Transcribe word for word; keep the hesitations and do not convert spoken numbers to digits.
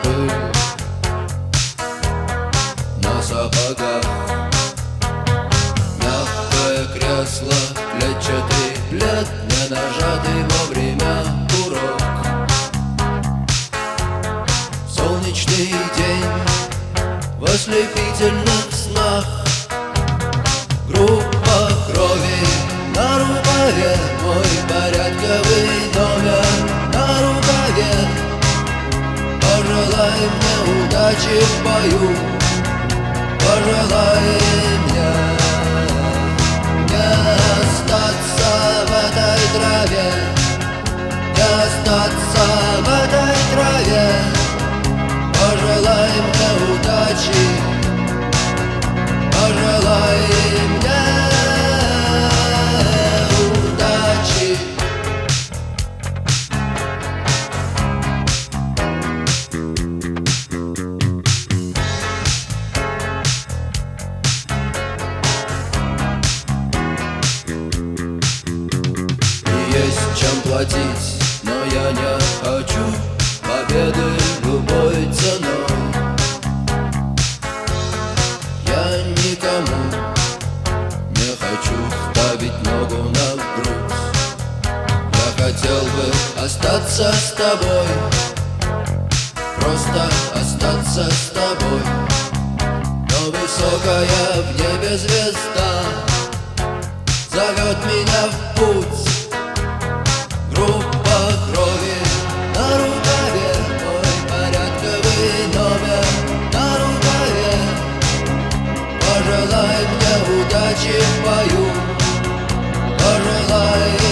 пыль на сапогах. Мягкое кресло, клетчатый плед, не нажатый вовремя курок. Солнечный день в ослепительных снах. Группа крови на рукаве, мой порядковый номер на рукаве. Пожелай мне удачи в бою, пожелай мне не остаться в этой траве, не остаться в этой траве. Пожелай мне удачи, пожелай мне удачи. Есть чем платить, но я не хочу победы любой ценой. Я никому не хочу ставить ногу на грудь. Я хотел бы остаться с тобой, просто остаться с тобой. Но высокая в небе звезда зовет меня в путь. Группа крови на рукаве, мой порядковый номер на рукаве. Пожелай мне удачи в бою, пожелай